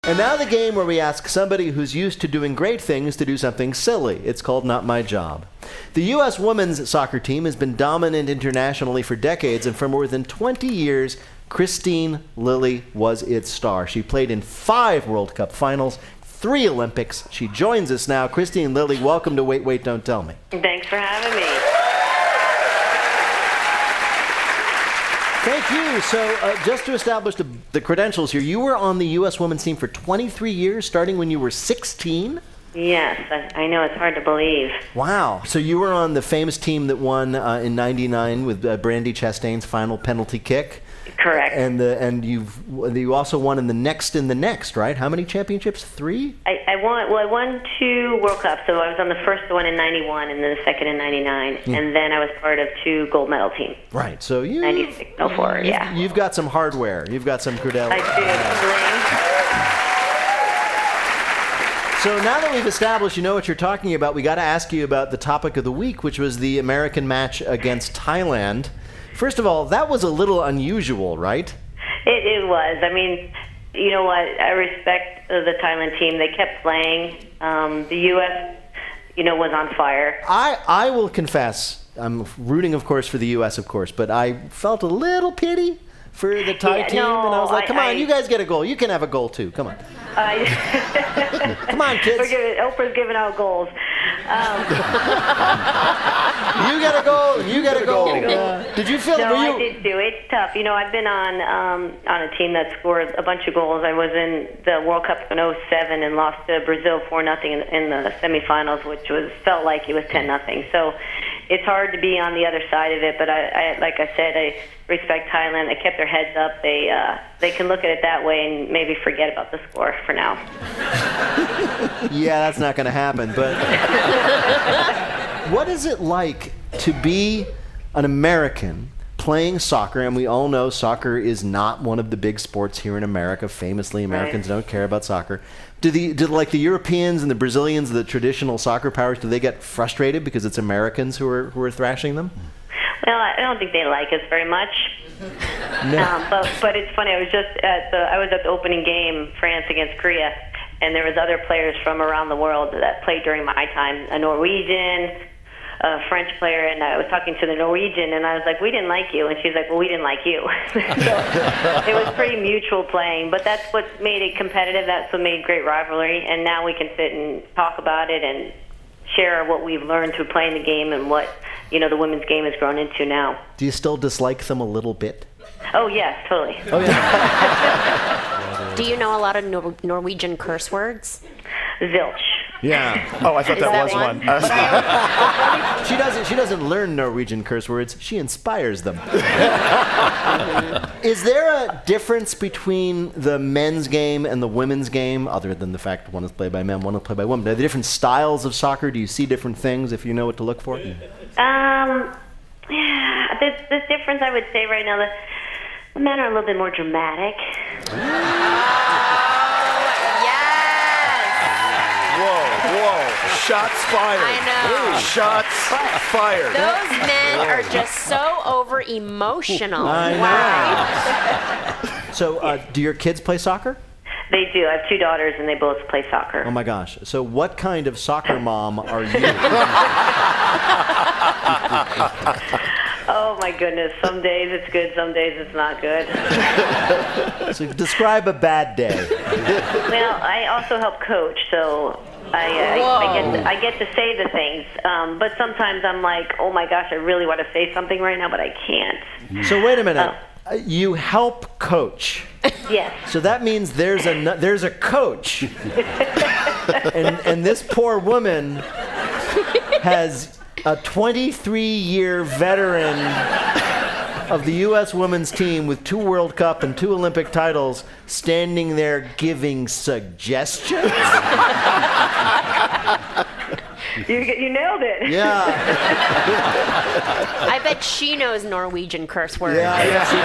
And now the game where we ask somebody who's used to doing great things to do something silly. It's called Not My Job. The U.S. women's soccer team has been dominant internationally for decades, and for more than 20 years, Kristine Lilly was its star. She played in 5 World Cup finals, 3 Olympics. She joins us now. Kristine Lilly, welcome to Wait, Wait, Don't Tell Me. Thanks for having me. Thank you. So just to establish the credentials here, you were on the U.S. women's team for 23 years, starting when you were 16? Yes, I know. It's hard to believe. Wow. So you were on the famous team that won in '99 with Brandi Chastain's final penalty kick. Correct. And you also won in the next, right? How many championships? 3? I won 2 World Cups. So I was on the first one in '91 and then the second in '99, and then I was part of 2 gold medal teams. Right. So you 96, 04, yeah. You've got some hardware. You've got some credentials. I do. So now that we've established you know what you're talking about, we got to ask you about the topic of the week, which was the American match against Thailand. First of all, that was a little unusual, right? It was. I mean, you know what? I respect the Thailand team. They kept playing. The U.S., was on fire. I will confess, I'm rooting, of course, for the U.S., of course, but I felt a little pity for the Thai team, and I was like, come on, you guys get a goal. You can have a goal, too. Come on. Come on, kids. Oprah's giving out goals. You get a goal. You get a goal. Did you feel? I did too. It's tough. I've been on a team that scored a bunch of goals. I was in the World Cup in '07 and lost to Brazil 4-0 in the semifinals, which felt like it was 10-0. So it's hard to be on the other side of it. But I like I said, I respect Thailand. They kept their heads up. They can look at it that way and maybe forget about the score for now. Yeah, that's not going to happen. But what is it like to be an American playing soccer? And we all know soccer is not one of the big sports here in America. Famously, Americans don't care about soccer. Do the Europeans and the Brazilians, the traditional soccer powers, do they get frustrated because it's Americans who are thrashing them? Well, I don't think they like us very much. No. But it's funny. I was at the opening game, France against Korea, and there was other players from around the world that played during my time. A Norwegian, a French player, and I was talking to the Norwegian, and I was like, "We didn't like you," and she's like, "Well, we didn't like you." So it was pretty mutual playing, but that's what made it competitive. That's what made great rivalry, and now we can sit and talk about it and share what we've learned through playing the game and what the women's game has grown into now. Do you still dislike them a little bit? Oh, yes, totally. Oh, yeah. Do you know a lot of Norwegian curse words? Zilch. Yeah. Oh, I thought that was one. She doesn't learn Norwegian curse words. She inspires them. Is there a difference between the men's game and the women's game, other than the fact one is played by men, one is played by women? Are there different styles of soccer? Do you see different things if you know what to look for? Yeah, the difference I would say right now, the men are a little bit more dramatic. Whoa. Shots fired. I know. Shots fired. Those men are just so over-emotional. I know. Right? So, do your kids play soccer? They do. I have 2 daughters, and they both play soccer. Oh, my gosh. So what kind of soccer mom are you? Oh, my goodness. Some days it's good, some days it's not good. So describe a bad day. Well, I also help coach, so I get to say the things. But sometimes I'm like, oh, my gosh, I really want to say something right now, but I can't. So wait a minute. You help coach. Yes. So that means there's a coach, and this poor woman has a 23-year veteran of the U.S. women's team with 2 World Cup and 2 Olympic titles standing there giving suggestions. You nailed it. Yeah. I bet she knows Norwegian curse words. Yeah, she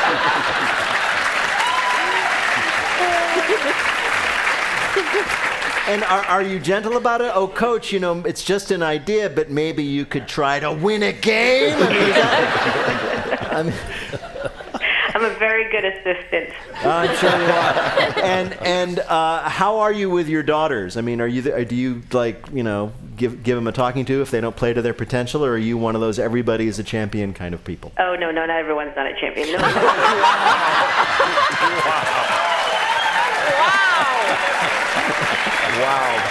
does. And are you gentle about it? Oh, coach, it's just an idea, but maybe you could try to win a game? I'm I'm a very good assistant. I'm sure you are. And how are you with your daughters? I mean, do you give them a talking to if they don't play to their potential, or are you one of those everybody is a champion kind of people? Oh, no, not everyone's not a champion. No. Wow.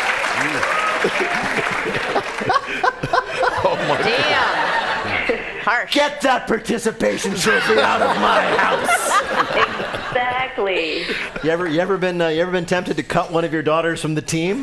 Damn. Harsh. Get that participation trophy out of my house. Exactly. You ever been tempted to cut one of your daughters from the team?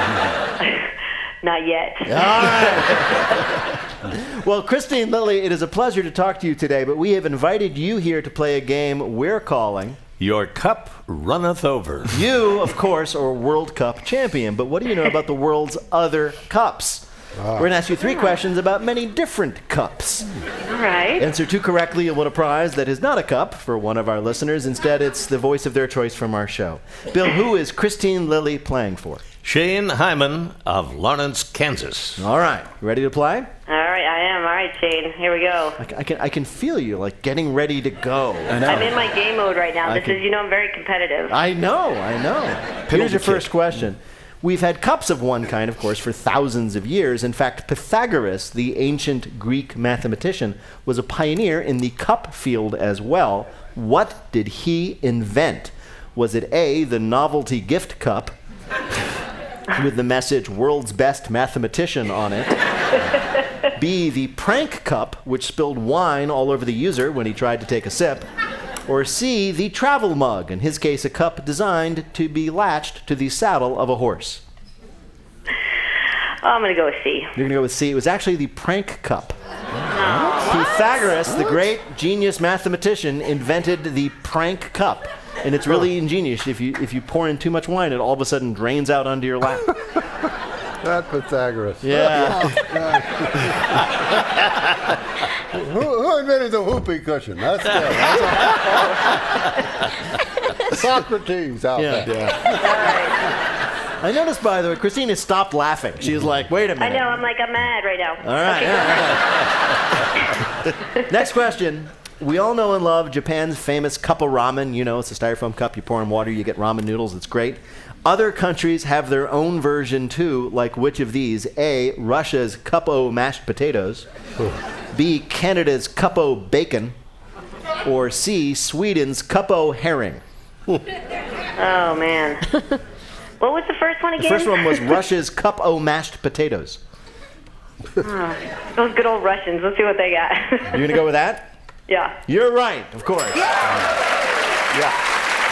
Not yet. All right. Well, Christine Lilly, it is a pleasure to talk to you today, but we have invited you here to play a game we're calling Your Cup Runneth Over. You, of course, are World Cup champion, but what do you know about the world's other cups? We're going to ask you 3 questions about many different cups. All right. Answer 2 correctly, you'll win a prize that is not a cup for one of our listeners. Instead, it's the voice of their choice from our show. Bill, who is Christine Lilly playing for? Shane Hyman of Lawrence, Kansas. All right. You ready to play? All right, I am. All right, Shane. Here we go. I can feel you, like, getting ready to go. I'm in my game mode right now. I'm very competitive. I know. Here's your first question. We've had cups of one kind, of course, for thousands of years. In fact, Pythagoras, the ancient Greek mathematician, was a pioneer in the cup field as well. What did he invent? Was it A, the novelty gift cup, with the message "World's Best Mathematician" on it? B, the prank cup, which spilled wine all over the user when he tried to take a sip? Or C, the travel mug, in his case a cup designed to be latched to the saddle of a horse? I'm going to go with C. You're going to go with C. It was actually the prank cup. Pythagoras, the great genius mathematician, invented the prank cup. And it's really ingenious. If you pour in too much wine, it all of a sudden drains out onto your lap. That Pythagoras. Yeah. Who invented the whoopee cushion? That's Socrates out there. Yeah. I noticed, by the way, Christina stopped laughing. She was like, wait a minute. I know. I'm mad right now. All right. Next question. We all know and love Japan's famous cup of ramen. You know, it's a styrofoam cup. You pour in water, you get ramen noodles. It's great. Other countries have their own version, too, like which of these? A, Russia's cup-o mashed potatoes. B, Canada's cup-o bacon. Or C, Sweden's cup-o herring. Oh, man. What was the first one again? The first one was Russia's cup-o mashed potatoes. Those good old Russians. Let's see what they got. You're going to go with that? Yeah. You're right, of course. Yeah.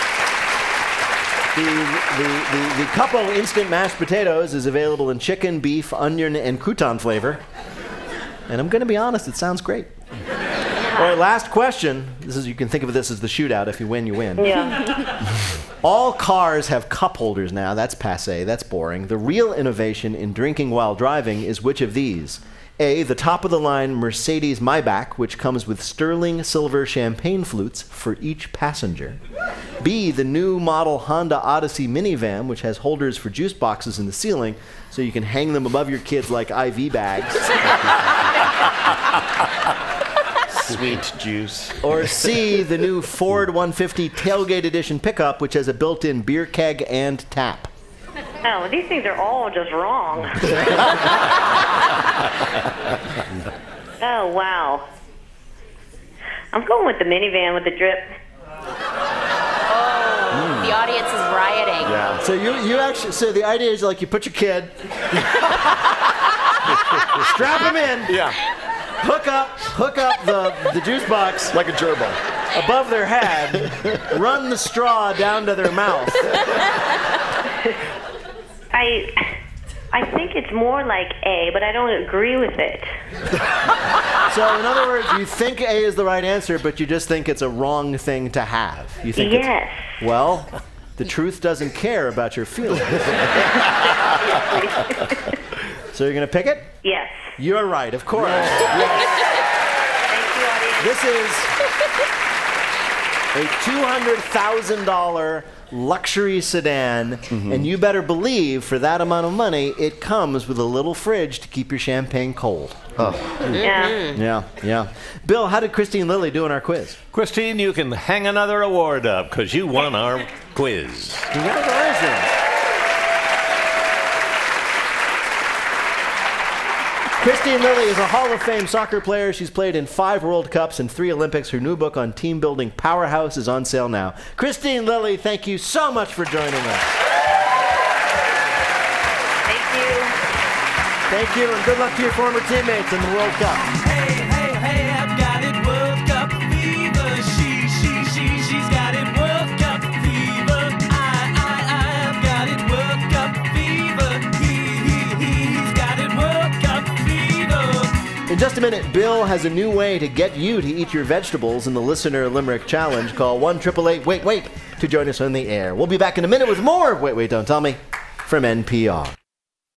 The Cup-O instant mashed potatoes is available in chicken, beef, onion, and crouton flavor. And I'm going to be honest, it sounds great. All right, last question. You can think of this as the shootout. If you win, you win. Yeah. All cars have cup holders now. That's passé. That's boring. The real innovation in drinking while driving is which of these? A, the top-of-the-line Mercedes Maybach, which comes with sterling silver champagne flutes for each passenger. B, the new model Honda Odyssey minivan, which has holders for juice boxes in the ceiling, so you can hang them above your kids like IV bags. Sweet juice. Or C, the new Ford 150 Tailgate Edition pickup, which has a built-in beer keg and tap. Oh, these things are all just wrong. Oh, wow. I'm going with the minivan with the drip. Oh, the audience is rioting. Yeah. So you actually, so the idea is like you put your kid, strap him in, Yeah, hook up the juice box like a gerbil. above their head, run the straw down to their mouth. I think it's more like A, but I don't agree with it. So in other words, you think A is the right answer, but you just think it's a wrong thing to have. You think Yes. Well, the truth doesn't care about your feelings. So you're going to pick it? Yes. You're right, of course. Thank you, audience. This is a $200,000 luxury sedan, and you better believe for that amount of money, it comes with a little fridge to keep your champagne cold. Yeah. Yeah. Bill, how did Christine Lilly do in our quiz? Christine, you can hang another award up because you won our quiz. Congratulations. Christine Lilly is a Hall of Fame soccer player. She's played in 5 World Cups and 3 Olympics. Her new book on team building, Powerhouse, is on sale now. Christine Lilly, thank you so much for joining us. Thank you. Thank you, and good luck to your former teammates in the World Cup. Hey, hey, hey, I've got it, World Cup fever. She's got it, World Cup fever. I've got it, World Cup fever. He's got it, World Cup fever. In just a minute, Bill has a new way to get you to eat your vegetables in the Listener Limerick Challenge. Call 1-888-WAIT-WAIT to join us on the air. We'll be back in a minute with more of Wait, Wait, Don't Tell Me from NPR.